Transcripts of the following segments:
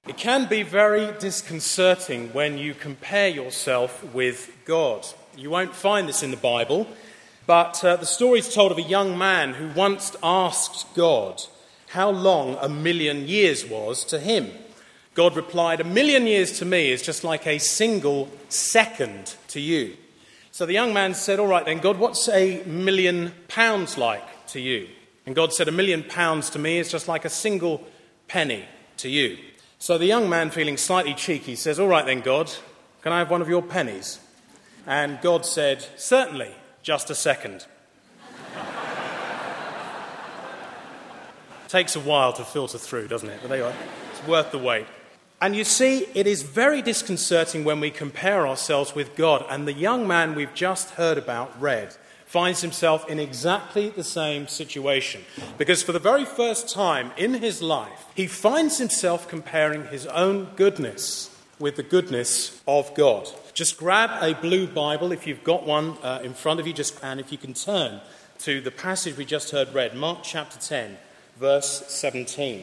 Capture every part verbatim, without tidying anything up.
It can be very disconcerting when you compare yourself with God. You won't find this in the Bible, but uh, the story is told of a young man who once asked God how long a million years was to him. God replied, "A million years to me is just like a single second to you." So the young man said, "All right then, God, what's a million pounds like to you?" And God said, "A million pounds to me is just like a single penny to you." So the young man, feeling slightly cheeky, says, "All right then, God, can I have one of your pennies?" And God said, "Certainly, just a second." Takes a while to filter through, doesn't it? But there you are. It's worth the wait. And you see, it is very disconcerting when we compare ourselves with God. And the young man we've just heard about read finds himself in exactly the same situation. Because for the very first time in his life, he finds himself comparing his own goodness with the goodness of God. Just grab a blue Bible if you've got one uh, in front of you, just and if you can turn to the passage we just heard read, Mark chapter ten, verse seventeen.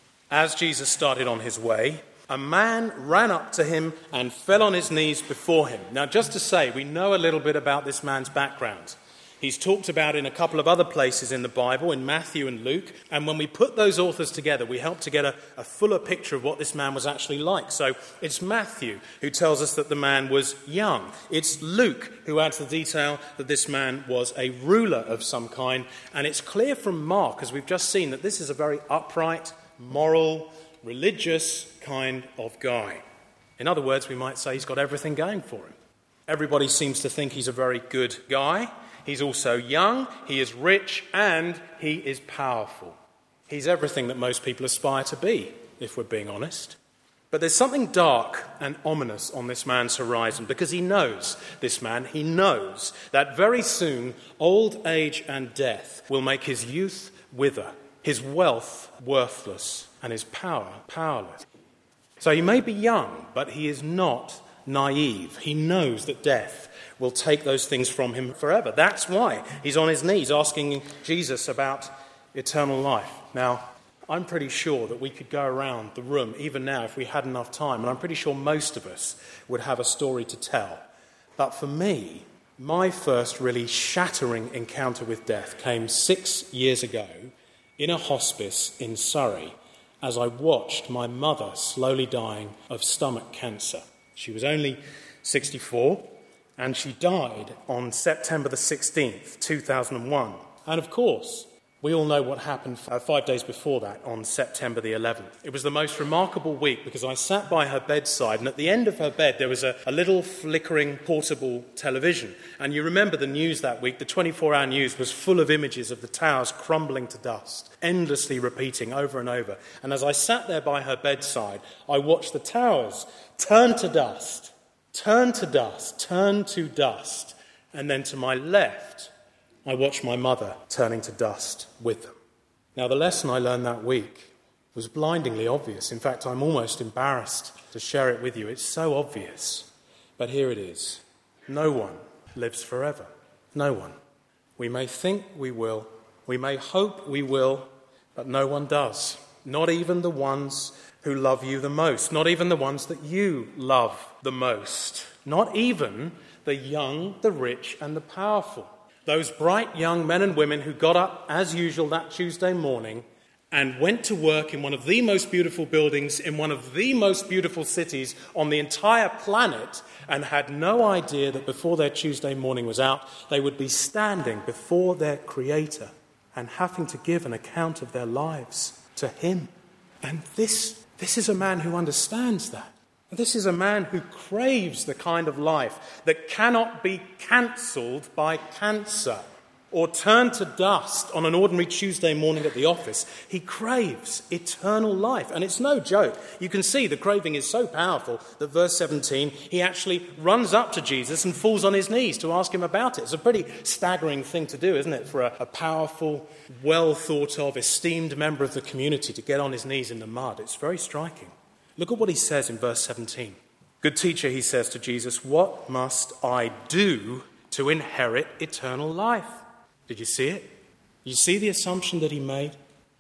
As Jesus started on his way, a man ran up to him and fell on his knees before him. Now, just to say, we know a little bit about this man's background. He's talked about in a couple of other places in the Bible, in Matthew and Luke. And when we put those authors together, we help to get a, a fuller picture of what this man was actually like. So it's Matthew who tells us that the man was young. It's Luke who adds the detail that this man was a ruler of some kind. And it's clear from Mark, as we've just seen, that this is a very upright, moral, religious kind of guy. In other words, we might say he's got everything going for him. Everybody seems to think he's a very good guy. He's also young, he is rich, and he is powerful. He's everything that most people aspire to be, if we're being honest. But there's something dark and ominous on this man's horizon, because he knows, this man, he knows that very soon old age and death will make his youth wither, his wealth worthless, and his power powerless. So he may be young, but he is not naive. He knows that death will take those things from him forever. That's why he's on his knees asking Jesus about eternal life. Now, I'm pretty sure that we could go around the room, even now, if we had enough time, and I'm pretty sure most of us would have a story to tell. But for me, my first really shattering encounter with death came six years ago in a hospice in Surrey as I watched my mother slowly dying of stomach cancer. She was only sixty-four, and she died on September the sixteenth, two thousand one. And of course, we all know what happened five days before that, on September the eleventh. It was the most remarkable week because I sat by her bedside, and at the end of her bed there was a, a little flickering portable television. And you remember the news that week, the twenty-four hour news was full of images of the towers crumbling to dust, endlessly repeating over and over. And as I sat there by her bedside, I watched the towers turn to dust, turn to dust, turn to dust, and then to my left, I watched my mother turning to dust with them. Now, the lesson I learned that week was blindingly obvious. In fact, I'm almost embarrassed to share it with you. It's so obvious. But here it is. No one lives forever. No one. We may think we will. We may hope we will, but no one does. Not even the ones who love you the most. Not even the ones that you love the most. Not even the young, the rich, and the powerful. Those bright young men and women who got up, as usual, that Tuesday morning and went to work in one of the most beautiful buildings in one of the most beautiful cities on the entire planet and had no idea that before their Tuesday morning was out, they would be standing before their Creator and having to give an account of their lives to Him. And this, this is a man who understands that. This is a man who craves the kind of life that cannot be cancelled by cancer or turned to dust on an ordinary Tuesday morning at the office. He craves eternal life. And it's no joke. You can see the craving is so powerful that verse seventeen, he actually runs up to Jesus and falls on his knees to ask him about it. It's a pretty staggering thing to do, isn't it, for a, a powerful, well thought of, esteemed member of the community to get on his knees in the mud. It's very striking. Look at what he says in verse seventeen. Good teacher, he says to Jesus, what must I do to inherit eternal life? Did you see it? You see the assumption that he made?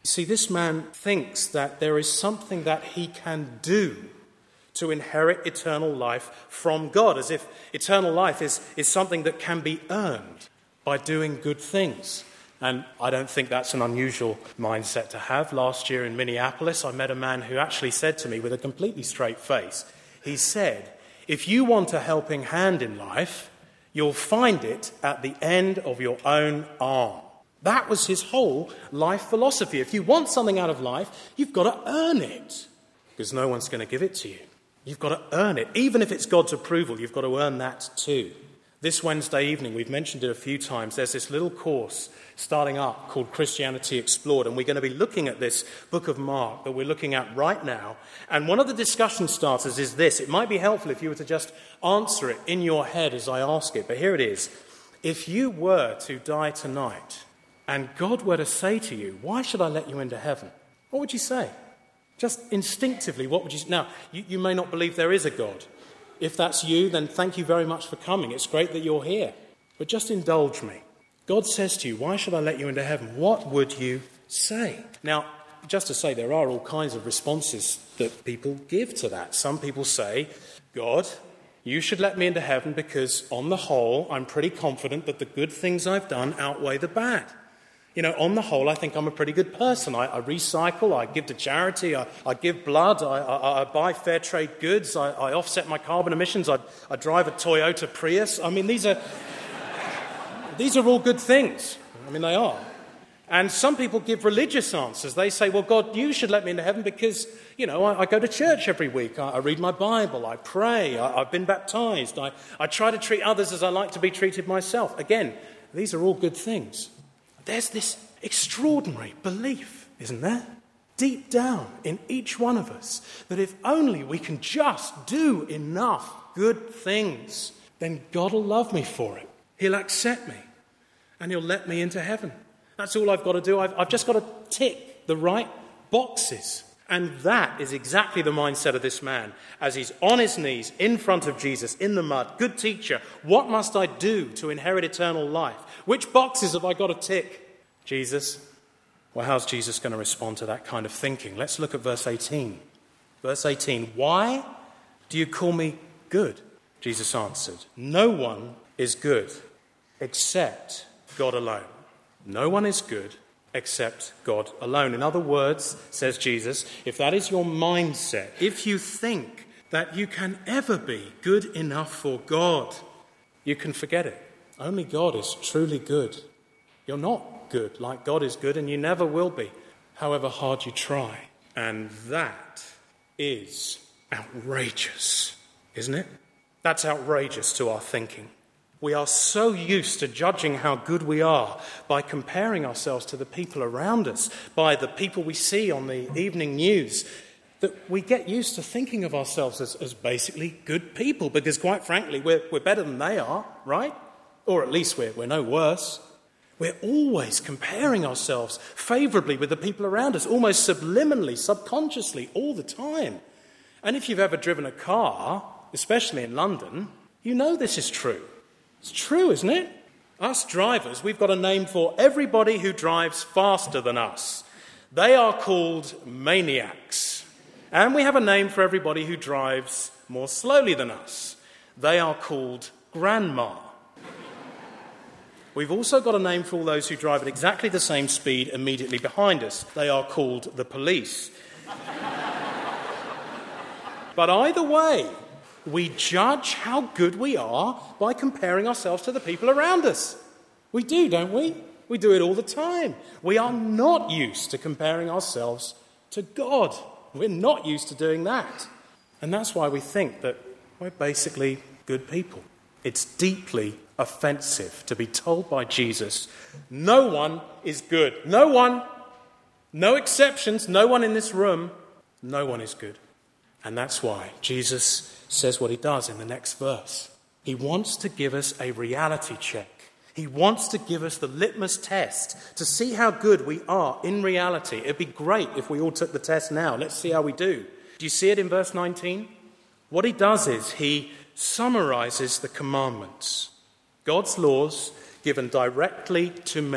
See, this man thinks that there is something that he can do to inherit eternal life from God, as if eternal life is, is something that can be earned by doing good things. And I don't think that's an unusual mindset to have. Last year in Minneapolis, I met a man who actually said to me with a completely straight face, he said, if you want a helping hand in life, you'll find it at the end of your own arm. That was his whole life philosophy. If you want something out of life, you've got to earn it, because no one's going to give it to you. You've got to earn it. Even if it's God's approval, you've got to earn that too. This Wednesday evening, we've mentioned it a few times, there's this little course starting up called Christianity Explored, and we're going to be looking at this book of Mark that we're looking at right now. And one of the discussion starters is this. It might be helpful if you were to just answer it in your head as I ask it, but here it is. If you were to die tonight and God were to say to you, why should I let you into heaven? What would you say? Just instinctively, what would you say? Now, you, you may not believe there is a God. If that's you, then thank you very much for coming. It's great that you're here. But just indulge me. God says to you, why should I let you into heaven? What would you say? Now, just to say, there are all kinds of responses that people give to that. Some people say, God, you should let me into heaven because on the whole, I'm pretty confident that the good things I've done outweigh the bad. You know, on the whole, I think I'm a pretty good person. I, I recycle, I give to charity, I, I give blood, I, I, I buy fair trade goods, I, I offset my carbon emissions, I, I drive a Toyota Prius. I mean, these are these are all good things. I mean, they are. And some people give religious answers. They say, well, God, you should let me into heaven because, you know, I, I go to church every week, I, I read my Bible, I pray, I, I've been baptized, I, I try to treat others as I like to be treated myself. Again, these are all good things. There's this extraordinary belief, isn't there? Deep down in each one of us, that if only we can just do enough good things, then God will love me for it. He'll accept me and he'll let me into heaven. That's all I've got to do. I've, I've just got to tick the right boxes. And that is exactly the mindset of this man as he's on his knees in front of Jesus in the mud. Good teacher, what must I do to inherit eternal life? Which boxes have I got to tick? Jesus. Well, how's Jesus going to respond to that kind of thinking? Let's look at verse eighteen. Verse eighteen, why do you call me good? Jesus answered, no one is good except God alone. No one is good except God alone. In other words, says Jesus, if that is your mindset, if you think that you can ever be good enough for God, you can forget it. Only God is truly good. You're not good like God is good, and you never will be, however hard you try. And that is outrageous, isn't it? That's outrageous to our thinking. We are so used to judging how good we are by comparing ourselves to the people around us, by the people we see on the evening news, that we get used to thinking of ourselves as, as basically good people, because quite frankly, we're, we're better than they are, right? Or at least we're, we're no worse. We're always comparing ourselves favourably with the people around us, almost subliminally, subconsciously, all the time. And if you've ever driven a car, especially in London, you know this is true. It's true, isn't it? Us drivers, we've got a name for everybody who drives faster than us. They are called maniacs. And we have a name for everybody who drives more slowly than us. They are called grandma. We've also got a name for all those who drive at exactly the same speed immediately behind us. They are called the police. But either way, we judge how good we are by comparing ourselves to the people around us. We do, don't we? We do it all the time. We are not used to comparing ourselves to God. We're not used to doing that. And that's why we think that we're basically good people. It's deeply offensive to be told by Jesus, no one is good. No one, no exceptions, no one in this room, no one is good. And that's why Jesus says what he does in the next verse. He wants to give us a reality check. He wants to give us the litmus test to see how good we are in reality. It'd be great if we all took the test now. Let's see how we do. Do you see it in verse nineteen? What he does is he summarizes the commandments. God's laws given directly to men.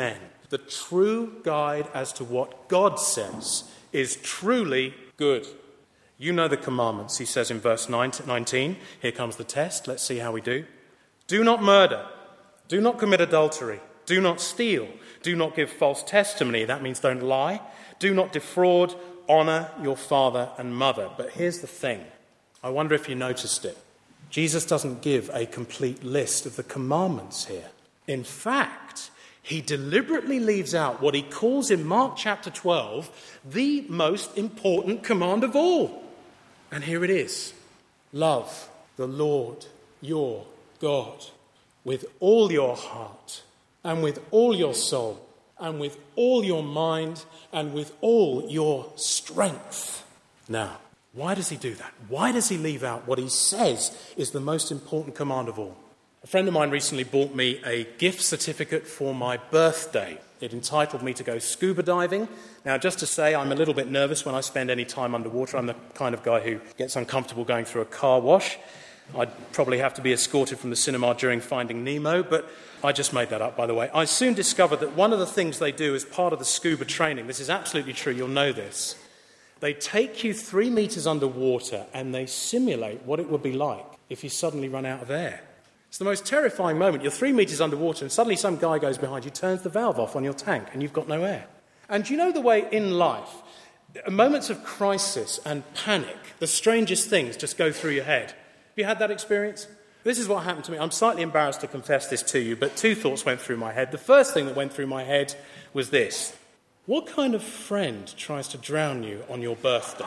The true guide as to what God says is truly good. You know the commandments, he says in verse nineteen. Here comes the test. Let's see how we do. Do not murder. Do not commit adultery. Do not steal. Do not give false testimony. That means don't lie. Do not defraud. Honor your father and mother. But here's the thing. I wonder if you noticed it. Jesus doesn't give a complete list of the commandments here. In fact, he deliberately leaves out what he calls in Mark chapter twelve the most important command of all. And here it is. Love the Lord your God with all your heart and with all your soul and with all your mind and with all your strength. Now, why does he do that? Why does he leave out what he says is the most important command of all? A friend of mine recently bought me a gift certificate for my birthday. It entitled me to go scuba diving. Now, just to say, I'm a little bit nervous when I spend any time underwater. I'm the kind of guy who gets uncomfortable going through a car wash. I'd probably have to be escorted from the cinema during Finding Nemo, but I just made that up, by the way. I soon discovered that one of the things they do as part of the scuba training, this is absolutely true, you'll know this, they take you three metres underwater and they simulate what it would be like if you suddenly run out of air. It's the most terrifying moment. You're three metres underwater and suddenly some guy goes behind you, turns the valve off on your tank and you've got no air. And you know the way in life, moments of crisis and panic, the strangest things just go through your head. Have you had that experience? This is what happened to me. I'm slightly embarrassed to confess this to you, but two thoughts went through my head. The first thing that went through my head was this. What kind of friend tries to drown you on your birthday?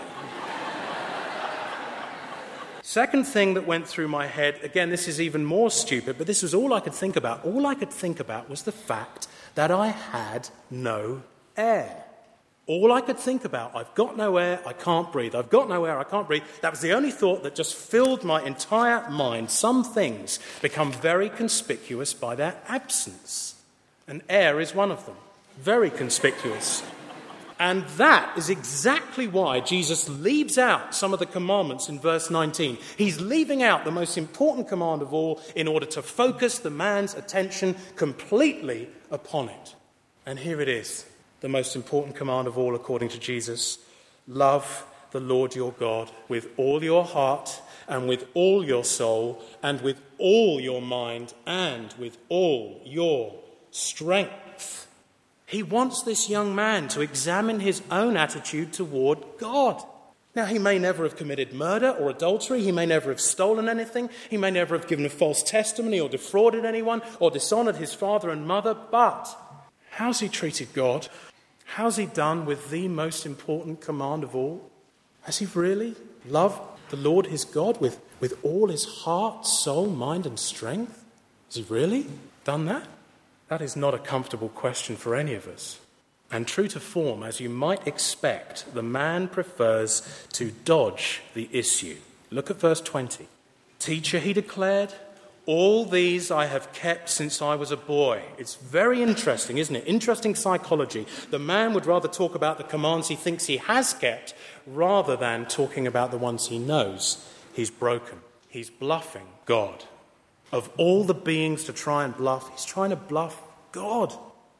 Second thing that went through my head, again, this is even more stupid, but this was all I could think about. All I could think about was the fact that I had no air. All I could think about, I've got no air, I can't breathe. I've got no air, I can't breathe. That was the only thought that just filled my entire mind. Some things become very conspicuous by their absence. And air is one of them. Very conspicuous. And that is exactly why Jesus leaves out some of the commandments in verse nineteen. He's leaving out the most important command of all in order to focus the man's attention completely upon it. And here it is, the most important command of all according to Jesus. Love the Lord your God with all your heart and with all your soul and with all your mind and with all your strength. He wants this young man to examine his own attitude toward God. Now, he may never have committed murder or adultery. He may never have stolen anything. He may never have given a false testimony or defrauded anyone or dishonored his father and mother. But how's he treated God? How's he done with the most important command of all? Has he really loved the Lord his God with, with all his heart, soul, mind and strength? Has he really done that? That is not a comfortable question for any of us. And true to form, as you might expect, the man prefers to dodge the issue. Look at verse twenty. Teacher, he declared, all these I have kept since I was a boy. It's very interesting, isn't it? Interesting psychology. The man would rather talk about the commands he thinks he has kept rather than talking about the ones he knows he's broken. He's bluffing God. Of all the beings to try and bluff, he's trying to bluff God.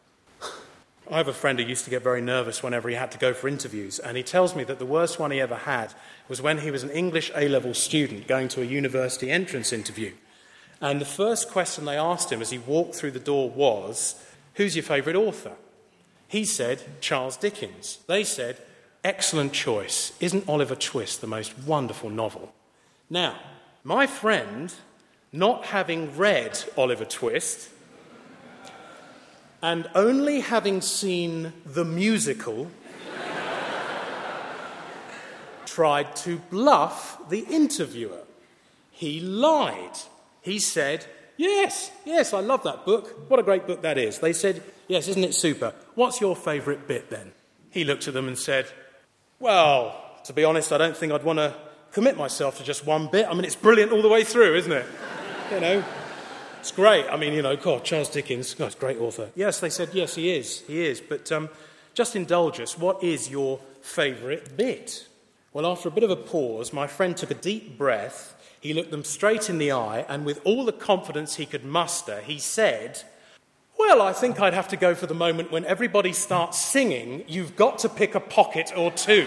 I have a friend who used to get very nervous whenever he had to go for interviews, and he tells me that the worst one he ever had was when he was an English A-level student going to a university entrance interview. And the first question they asked him as he walked through the door was, who's your favourite author? He said, Charles Dickens. They said, excellent choice. Isn't Oliver Twist the most wonderful novel? Now, my friend, not having read Oliver Twist and only having seen the musical, tried to bluff the interviewer. He lied. He said, yes, yes, I love that book. What a great book that is. They said, yes, isn't it super? What's your favourite bit then? He looked at them and said, well, to be honest, I don't think I'd want to commit myself to just one bit. I mean, it's brilliant all the way through, isn't it? You know, it's great. I mean, you know, God, Charles Dickens, God, he's a great author. Yes, they said, yes, he is. He is. But um, just indulge us. What is your favourite bit? Well, after a bit of a pause, my friend took a deep breath. He looked them straight in the eye, and with all the confidence he could muster, he said, Well, I think I'd have to go for the moment when everybody starts singing, "You've got to pick a pocket or two."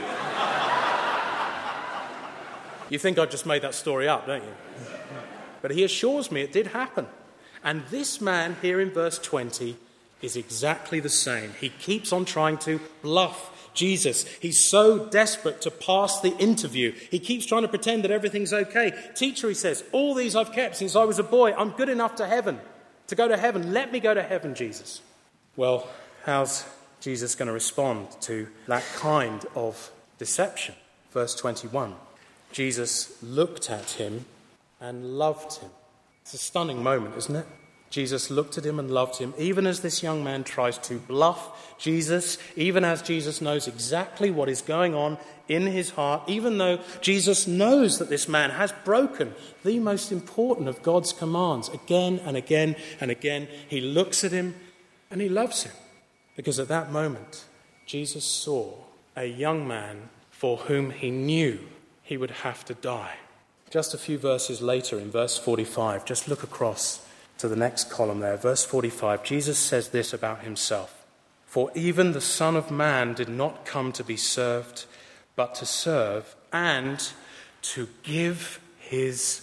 You think I just made that story up, don't you? But he assures me it did happen. And this man here in verse twenty is exactly the same. He keeps on trying to bluff Jesus. He's so desperate to pass the interview. He keeps trying to pretend that everything's okay. "Teacher," he says, "all these I've kept since I was a boy. I'm good enough to heaven, to go to heaven. Let me go to heaven, Jesus." Well, how's Jesus going to respond to that kind of deception? Verse twenty-one. Jesus looked at him and loved him. It's a stunning moment, isn't it? Jesus looked at him and loved him, even as this young man tries to bluff Jesus, even as Jesus knows exactly what is going on in his heart, even though Jesus knows that this man has broken the most important of God's commands again and again and again. He looks at him and he loves him, because at that moment, Jesus saw a young man for whom he knew he would have to die. Just a few verses later, in verse forty-five, just look across to the next column there. Verse forty-five, Jesus says this about himself: "For even the Son of Man did not come to be served, but to serve and to give his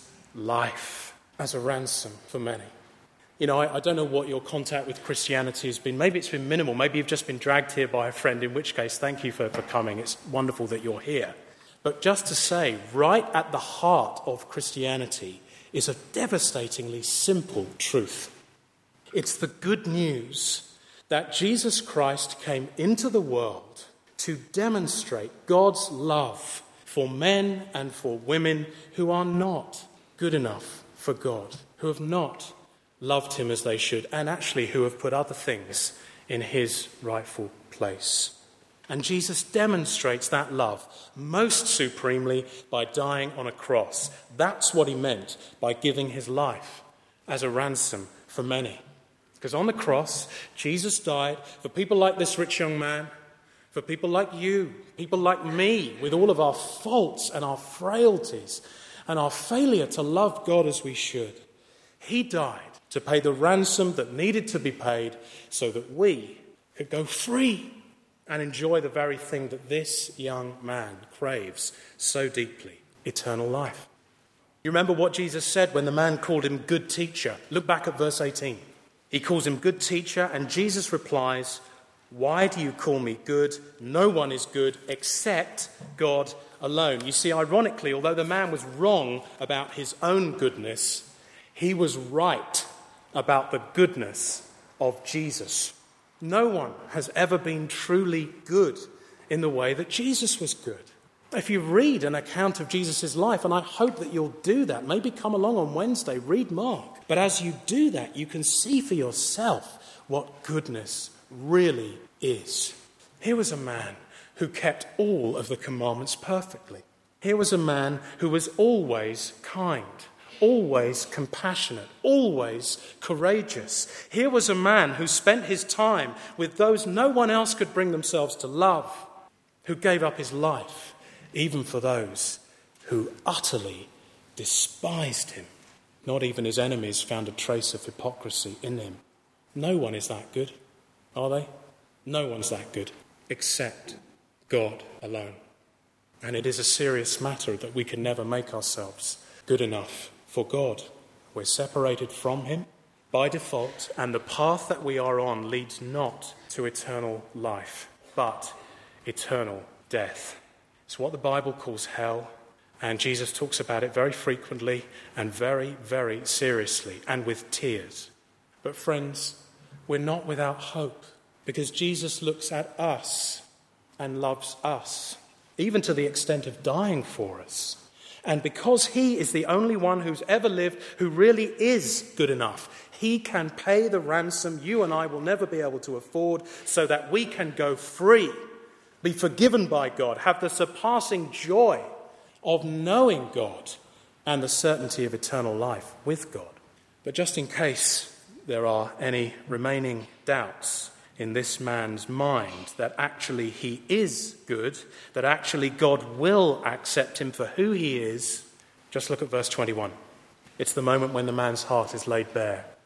life as a ransom for many." You know, I, I don't know what your contact with Christianity has been. Maybe it's been minimal. Maybe you've just been dragged here by a friend, in which case, thank you for, for coming. It's wonderful that you're here. But just to say, right at the heart of Christianity is a devastatingly simple truth. It's the good news that Jesus Christ came into the world to demonstrate God's love for men and for women who are not good enough for God, who have not loved him as they should, and actually who have put other things in his rightful place. And Jesus demonstrates that love most supremely by dying on a cross. That's what he meant by giving his life as a ransom for many. Because on the cross, Jesus died for people like this rich young man, for people like you, people like me, with all of our faults and our frailties and our failure to love God as we should. He died to pay the ransom that needed to be paid so that we could go free and enjoy the very thing that this young man craves so deeply: eternal life. You remember what Jesus said when the man called him good teacher? Look back at verse eighteen. He calls him good teacher, and Jesus replies, "Why do you call me good? No one is good except God alone." You see, ironically, although the man was wrong about his own goodness, he was right about the goodness of Jesus. No one has ever been truly good in the way that Jesus was good. If you read an account of Jesus' life, and I hope that you'll do that, maybe come along on Wednesday, read Mark. But as you do that, you can see for yourself what goodness really is. Here was a man who kept all of the commandments perfectly. Here was a man who was always kind, always compassionate, always courageous. Here was a man who spent his time with those no one else could bring themselves to love, who gave up his life even for those who utterly despised him. Not even his enemies found a trace of hypocrisy in him. No one is that good, are they? No one's that good except God alone. And it is a serious matter that we can never make ourselves good enough for God. We're separated from him by default, and the path that we are on leads not to eternal life, but eternal death. It's what the Bible calls hell, and Jesus talks about it very frequently and very, very seriously, and with tears. But friends, we're not without hope, because Jesus looks at us and loves us, even to the extent of dying for us. And because he is the only one who's ever lived who really is good enough, he can pay the ransom you and I will never be able to afford, so that we can go free, be forgiven by God, have the surpassing joy of knowing God and the certainty of eternal life with God. But just in case there are any remaining doubts in this man's mind that actually he is good, that actually God will accept him for who he is, just look at verse twenty-one. It's the moment when the man's heart is laid bare.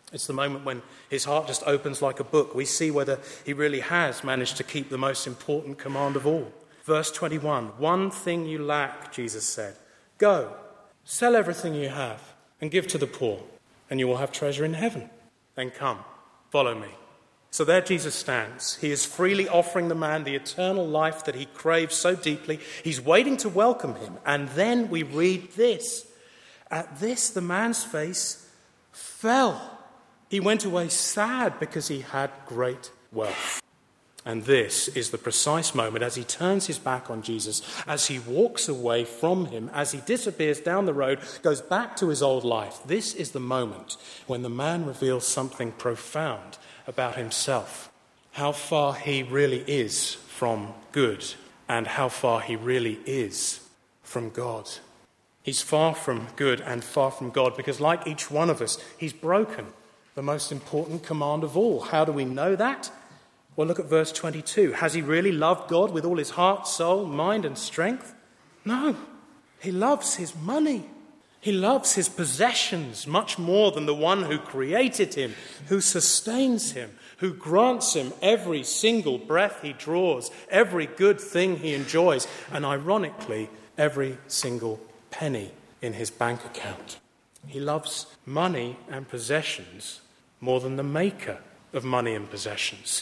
It's the moment when his heart just opens like a book. We see whether he really has managed to keep the most important command of all. Verse twenty-one, one thing you lack, Jesus said. Go, sell everything you have and give to the poor, and you will have treasure in heaven. Then come, follow me. So there Jesus stands. He is freely offering the man the eternal life that he craves so deeply. He's waiting to welcome him. And then we read this. At this, the man's face fell. He went away sad because he had great wealth. And this is the precise moment as he turns his back on Jesus, as he walks away from him, as he disappears down the road, goes back to his old life. This is the moment when the man reveals something profound about himself, how far he really is from good and how far he really is from God. He's far from good and far from God because, like each one of us, he's broken the most important command of all. How do we know that? Well, look at verse twenty-two. Has he really loved God with all his heart, soul, mind, and strength? No. He loves his money. He loves his possessions much more than the one who created him, who sustains him, who grants him every single breath he draws, every good thing he enjoys, and ironically, every single penny in his bank account. He loves money and possessions more than the maker of money and possessions.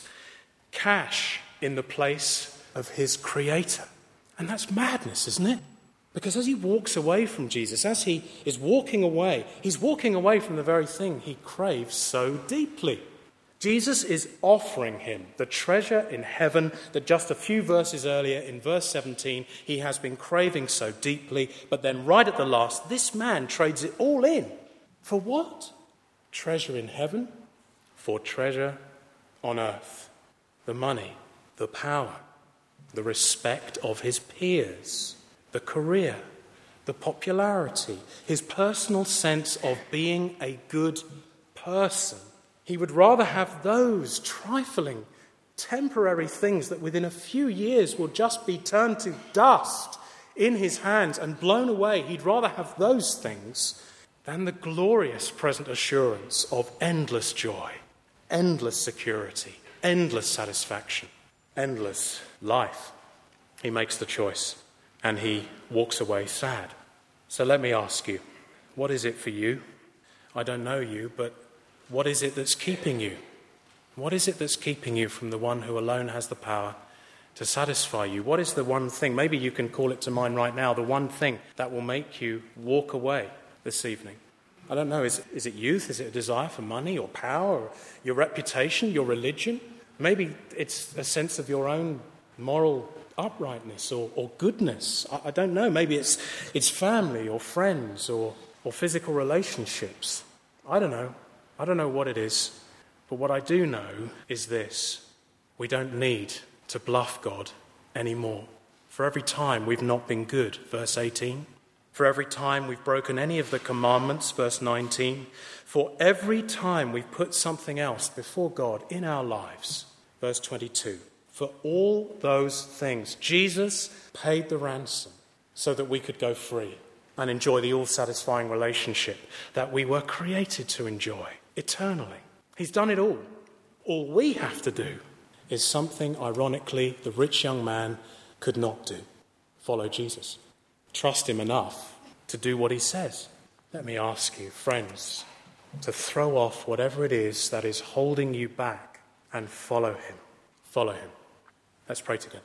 Cash in the place of his creator. And that's madness, isn't it? Because as he walks away from Jesus, as he is walking away, he's walking away from the very thing he craves so deeply. Jesus is offering him the treasure in heaven that just a few verses earlier in verse seventeen he has been craving so deeply. But then right at the last, this man trades it all in. For what? Treasure in heaven? For treasure on earth. The money, the power, the respect of his peers, the career, the popularity, his personal sense of being a good person. He would rather have those trifling, temporary things that within a few years will just be turned to dust in his hands and blown away. He'd rather have those things than the glorious present assurance of endless joy, endless security, endless satisfaction, endless life. He makes the choice and he walks away sad. So let me ask you, what is it for you? I don't know you, but what is it that's keeping you? What is it that's keeping you from the one who alone has the power to satisfy you? What is the one thing, maybe you can call it to mind right now, the one thing that will make you walk away this evening? I don't know, is, is it youth? Is it a desire for money or power? Or your reputation, your religion? Maybe it's a sense of your own moral uprightness or, or goodness. I, I don't know, maybe it's, it's family or friends or, or physical relationships. I don't know. I don't know what it is, but what I do know is this. We don't need to bluff God anymore. For every time we've not been good, verse eighteen. For every time we've broken any of the commandments, verse nineteen. For every time we've put something else before God in our lives, verse twenty-two. For all those things, Jesus paid the ransom so that we could go free and enjoy the all-satisfying relationship that we were created to enjoy eternally. He's done it all. All we have to do is something, ironically, the rich young man could not do. Follow Jesus. Trust him enough to do what he says. Let me ask you, friends, to throw off whatever it is that is holding you back and follow him. Follow him. Let's pray together.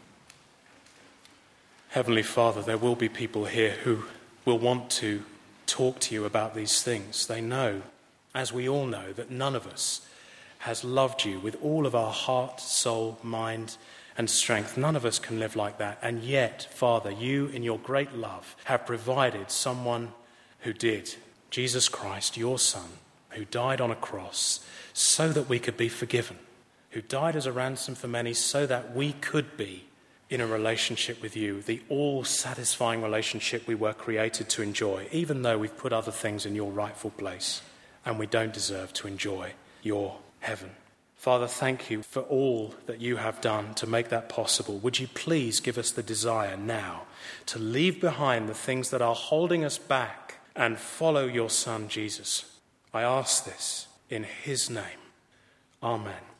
Heavenly Father, there will be people here who will want to talk to you about these things. They know, as we all know, that none of us has loved you with all of our heart, soul, mind, and strength. None of us can live like that. And yet, Father, you in your great love have provided someone who did. Jesus Christ, your Son, who died on a cross so that we could be forgiven, who died as a ransom for many so that we could be in a relationship with you, the all-satisfying relationship we were created to enjoy, even though we've put other things in your rightful place and we don't deserve to enjoy your heaven. Father, thank you for all that you have done to make that possible. Would you please give us the desire now to leave behind the things that are holding us back and follow your Son, Jesus? I ask this in his name. Amen.